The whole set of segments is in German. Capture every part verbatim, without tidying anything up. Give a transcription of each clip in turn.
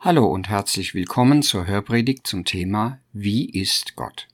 Hallo und herzlich willkommen zur Hörpredigt zum Thema Wie ist Gott?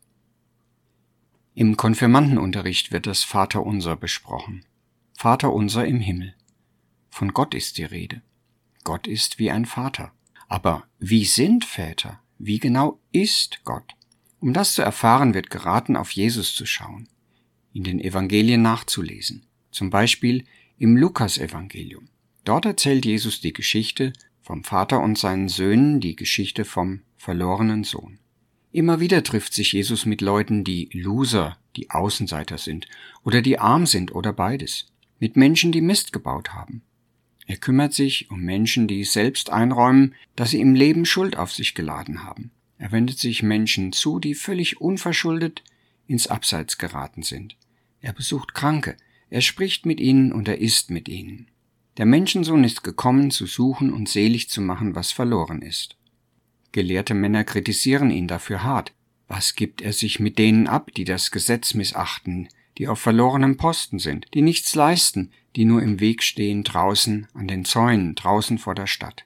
Im Konfirmandenunterricht wird das Vaterunser besprochen. Vaterunser im Himmel. Von Gott ist die Rede. Gott ist wie ein Vater. Aber wie sind Väter? Wie genau ist Gott? Um das zu erfahren, wird geraten, auf Jesus zu schauen, in den Evangelien nachzulesen, zum Beispiel im Lukasevangelium. Dort erzählt Jesus die Geschichte vom Vater und seinen Söhnen, die Geschichte vom verlorenen Sohn. Immer wieder trifft sich Jesus mit Leuten, die Loser, die Außenseiter sind, oder die arm sind oder beides, mit Menschen, die Mist gebaut haben. Er kümmert sich um Menschen, die selbst einräumen, dass sie im Leben Schuld auf sich geladen haben. Er wendet sich Menschen zu, die völlig unverschuldet ins Abseits geraten sind. Er besucht Kranke, er spricht mit ihnen und er isst mit ihnen. Der Menschensohn ist gekommen, zu suchen und selig zu machen, was verloren ist. Gelehrte Männer kritisieren ihn dafür hart. Was gibt er sich mit denen ab, die das Gesetz missachten, die auf verlorenem Posten sind, die nichts leisten, die nur im Weg stehen draußen an den Zäunen, draußen vor der Stadt?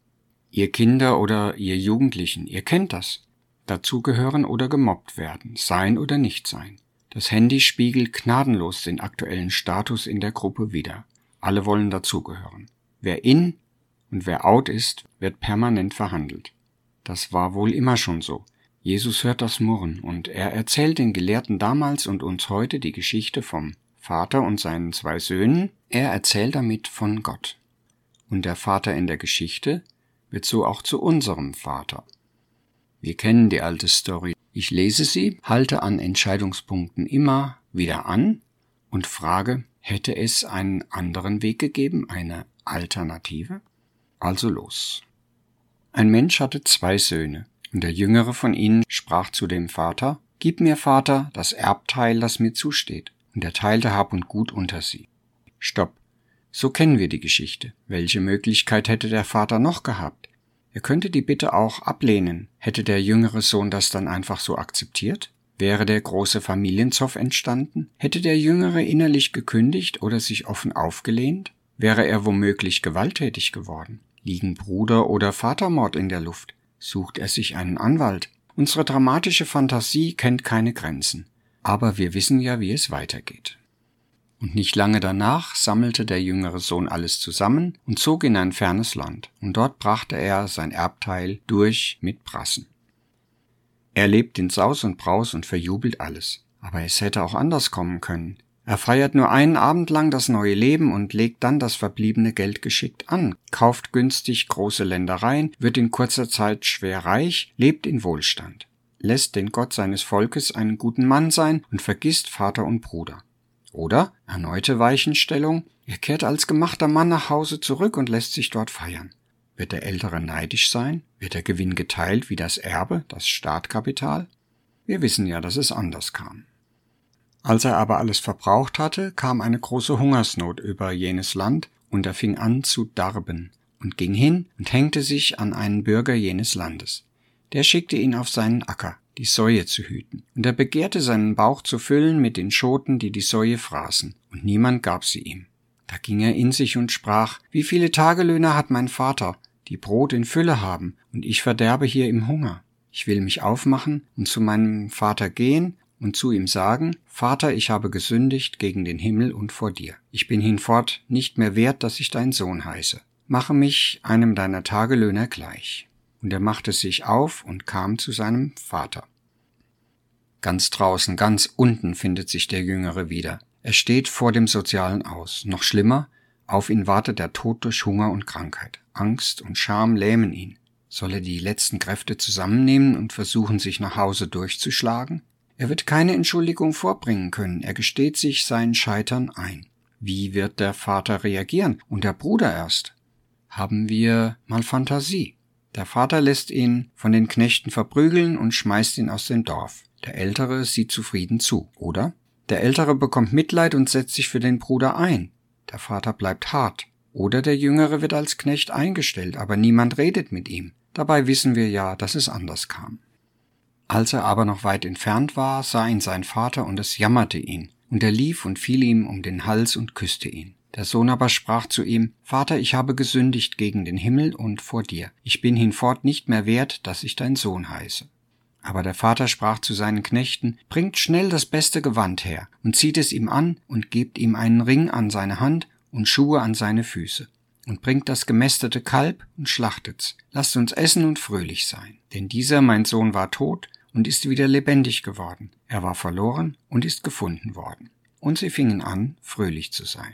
Ihr Kinder oder ihr Jugendlichen, ihr kennt das. Dazugehören oder gemobbt werden, sein oder nicht sein. Das Handy spiegelt gnadenlos den aktuellen Status in der Gruppe wider. Alle wollen dazugehören. Wer in und wer out ist, wird permanent verhandelt. Das war wohl immer schon so. Jesus hört das Murren und er erzählt den Gelehrten damals und uns heute die Geschichte vom Vater und seinen zwei Söhnen. Er erzählt damit von Gott. Und der Vater in der Geschichte wird so auch zu unserem Vater. Wir kennen die alte Story. Ich lese sie, halte an Entscheidungspunkten immer wieder an und frage, hätte es einen anderen Weg gegeben, eine Alternative? Also los. Ein Mensch hatte zwei Söhne, und der jüngere von ihnen sprach zu dem Vater, »Gib mir, Vater, das Erbteil, das mir zusteht.« Und er teilte Hab und Gut unter sie. Stopp. So kennen wir die Geschichte. Welche Möglichkeit hätte der Vater noch gehabt? Er könnte die Bitte auch ablehnen. Hätte der jüngere Sohn das dann einfach so akzeptiert? Wäre der große Familienzoff entstanden? Hätte der Jüngere innerlich gekündigt oder sich offen aufgelehnt? Wäre er womöglich gewalttätig geworden? Liegen Bruder- oder Vatermord in der Luft? Sucht er sich einen Anwalt? Unsere dramatische Fantasie kennt keine Grenzen. Aber wir wissen ja, wie es weitergeht. Und nicht lange danach sammelte der jüngere Sohn alles zusammen und zog in ein fernes Land. Und dort brachte er sein Erbteil durch mit Brassen. Er lebt in Saus und Braus und verjubelt alles. Aber es hätte auch anders kommen können. Er feiert nur einen Abend lang das neue Leben und legt dann das verbliebene Geld geschickt an, kauft günstig große Ländereien, wird in kurzer Zeit schwer reich, lebt in Wohlstand, lässt den Gott seines Volkes einen guten Mann sein und vergisst Vater und Bruder. Oder, erneute Weichenstellung, er kehrt als gemachter Mann nach Hause zurück und lässt sich dort feiern. Wird der Ältere neidisch sein? Wird der Gewinn geteilt wie das Erbe, das Startkapital? Wir wissen ja, dass es anders kam. Als er aber alles verbraucht hatte, kam eine große Hungersnot über jenes Land und er fing an zu darben und ging hin und hängte sich an einen Bürger jenes Landes. Der schickte ihn auf seinen Acker, die Säue zu hüten, und er begehrte seinen Bauch zu füllen mit den Schoten, die die Säue fraßen, und niemand gab sie ihm. Da ging er in sich und sprach, wie viele Tagelöhner hat mein Vater, die Brot in Fülle haben, und ich verderbe hier im Hunger. Ich will mich aufmachen und zu meinem Vater gehen und zu ihm sagen, Vater, ich habe gesündigt gegen den Himmel und vor dir. Ich bin hinfort nicht mehr wert, dass ich dein Sohn heiße. Mache mich einem deiner Tagelöhner gleich. Und er machte sich auf und kam zu seinem Vater. Ganz draußen, ganz unten findet sich der Jüngere wieder. Er steht vor dem sozialen Aus. Noch schlimmer, auf ihn wartet der Tod durch Hunger und Krankheit. Angst und Scham lähmen ihn. Soll er die letzten Kräfte zusammennehmen und versuchen, sich nach Hause durchzuschlagen? Er wird keine Entschuldigung vorbringen können. Er gesteht sich sein Scheitern ein. Wie wird der Vater reagieren? Und der Bruder erst? Haben wir mal Fantasie? Der Vater lässt ihn von den Knechten verprügeln und schmeißt ihn aus dem Dorf. Der Ältere sieht zufrieden zu, oder? Der Ältere bekommt Mitleid und setzt sich für den Bruder ein. Der Vater bleibt hart. Oder der Jüngere wird als Knecht eingestellt, aber niemand redet mit ihm. Dabei wissen wir ja, dass es anders kam. Als er aber noch weit entfernt war, sah ihn sein Vater und es jammerte ihn. Und er lief und fiel ihm um den Hals und küsste ihn. Der Sohn aber sprach zu ihm: Vater, ich habe gesündigt gegen den Himmel und vor dir. Ich bin hinfort nicht mehr wert, dass ich dein Sohn heiße. Aber der Vater sprach zu seinen Knechten: Bringt schnell das beste Gewand her und zieht es ihm an und gebt ihm einen Ring an seine Hand und Schuhe an seine Füße. Und bringt das gemästete Kalb und schlachtet's. Lasst uns essen und fröhlich sein. Denn dieser, mein Sohn, war tot und ist wieder lebendig geworden. Er war verloren und ist gefunden worden. Und sie fingen an, fröhlich zu sein.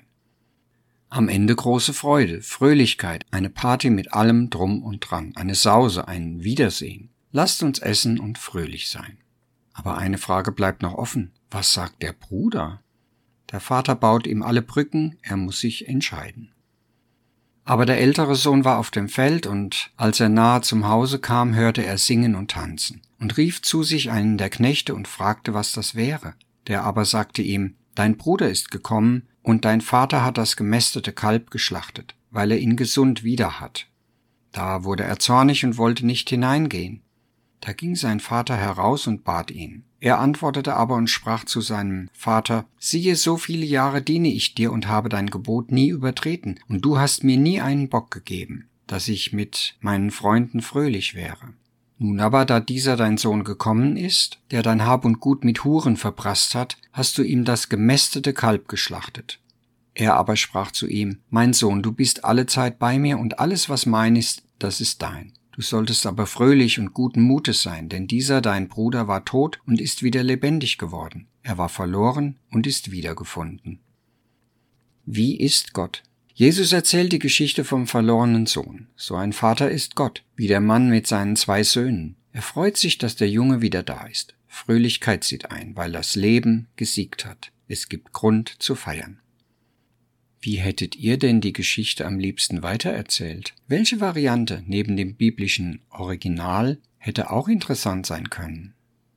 Am Ende große Freude, Fröhlichkeit, eine Party mit allem Drum und Dran, eine Sause, ein Wiedersehen. Lasst uns essen und fröhlich sein. Aber eine Frage bleibt noch offen. Was sagt der Bruder? Der Vater baut ihm alle Brücken, er muss sich entscheiden. Aber der ältere Sohn war auf dem Feld, und als er nahe zum Hause kam, hörte er singen und tanzen und rief zu sich einen der Knechte und fragte, was das wäre. Der aber sagte ihm: Dein Bruder ist gekommen, und dein Vater hat das gemästete Kalb geschlachtet, weil er ihn gesund wieder hat. Da wurde er zornig und wollte nicht hineingehen. Da ging sein Vater heraus und bat ihn. Er antwortete aber und sprach zu seinem Vater: Siehe, so viele Jahre diene ich dir und habe dein Gebot nie übertreten, und du hast mir nie einen Bock gegeben, dass ich mit meinen Freunden fröhlich wäre. Nun aber, da dieser dein Sohn gekommen ist, der dein Hab und Gut mit Huren verprasst hat, hast du ihm das gemästete Kalb geschlachtet. Er aber sprach zu ihm: Mein Sohn, du bist allezeit bei mir, und alles, was mein ist, das ist dein. Du solltest aber fröhlich und guten Mutes sein, denn dieser dein Bruder war tot und ist wieder lebendig geworden. Er war verloren und ist wiedergefunden. Wie ist Gott? Jesus erzählt die Geschichte vom verlorenen Sohn. So ein Vater ist Gott, wie der Mann mit seinen zwei Söhnen. Er freut sich, dass der Junge wieder da ist. Fröhlichkeit zieht ein, weil das Leben gesiegt hat. Es gibt Grund zu feiern. Wie hättet ihr denn die Geschichte am liebsten weitererzählt? Welche Variante neben dem biblischen Original hätte auch interessant sein können?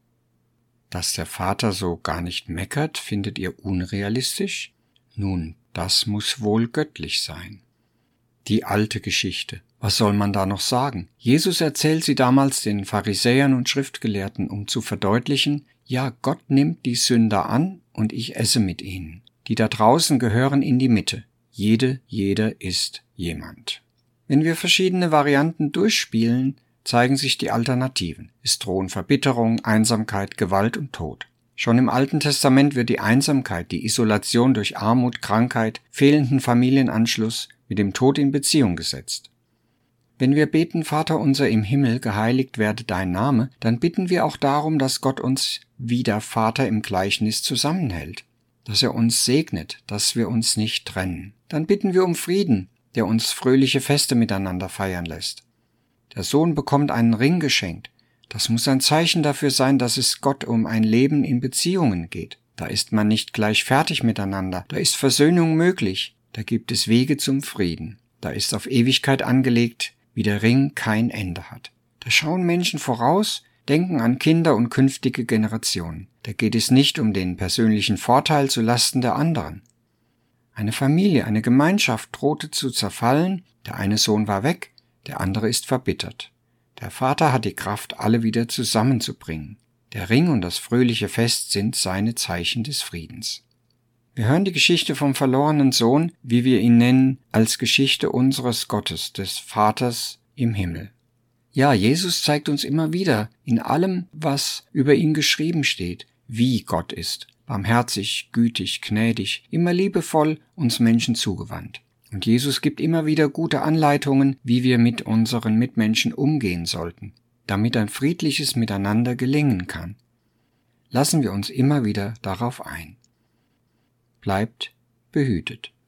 Dass der Vater so gar nicht meckert, findet ihr unrealistisch? Nun, das muss wohl göttlich sein. Die alte Geschichte. Was soll man da noch sagen? Jesus erzählt sie damals den Pharisäern und Schriftgelehrten, um zu verdeutlichen: Ja, Gott nimmt die Sünder an und ich esse mit ihnen. Die da draußen gehören in die Mitte. Jede, jeder ist jemand. Wenn wir verschiedene Varianten durchspielen, zeigen sich die Alternativen. Es drohen Verbitterung, Einsamkeit, Gewalt und Tod. Schon im Alten Testament wird die Einsamkeit, die Isolation durch Armut, Krankheit, fehlenden Familienanschluss mit dem Tod in Beziehung gesetzt. Wenn wir beten: Vater unser im Himmel, geheiligt werde dein Name, dann bitten wir auch darum, dass Gott uns wie der Vater im Gleichnis zusammenhält, dass er uns segnet, dass wir uns nicht trennen. Dann bitten wir um Frieden, der uns fröhliche Feste miteinander feiern lässt. Der Sohn bekommt einen Ring geschenkt. Das muss ein Zeichen dafür sein, dass es Gott um ein Leben in Beziehungen geht. Da ist man nicht gleich fertig miteinander. Da ist Versöhnung möglich. Da gibt es Wege zum Frieden. Da ist auf Ewigkeit angelegt, wie der Ring kein Ende hat. Da schauen Menschen voraus, denken an Kinder und künftige Generationen. Da geht es nicht um den persönlichen Vorteil zu Lasten der anderen. Eine Familie, eine Gemeinschaft drohte zu zerfallen. Der eine Sohn war weg, der andere ist verbittert. Der Vater hat die Kraft, alle wieder zusammenzubringen. Der Ring und das fröhliche Fest sind seine Zeichen des Friedens. Wir hören die Geschichte vom verlorenen Sohn, wie wir ihn nennen, als Geschichte unseres Gottes, des Vaters im Himmel. Ja, Jesus zeigt uns immer wieder in allem, was über ihn geschrieben steht, wie Gott ist. Barmherzig, gütig, gnädig, immer liebevoll uns Menschen zugewandt. Und Jesus gibt immer wieder gute Anleitungen, wie wir mit unseren Mitmenschen umgehen sollten, damit ein friedliches Miteinander gelingen kann. Lassen wir uns immer wieder darauf ein. Bleibt behütet.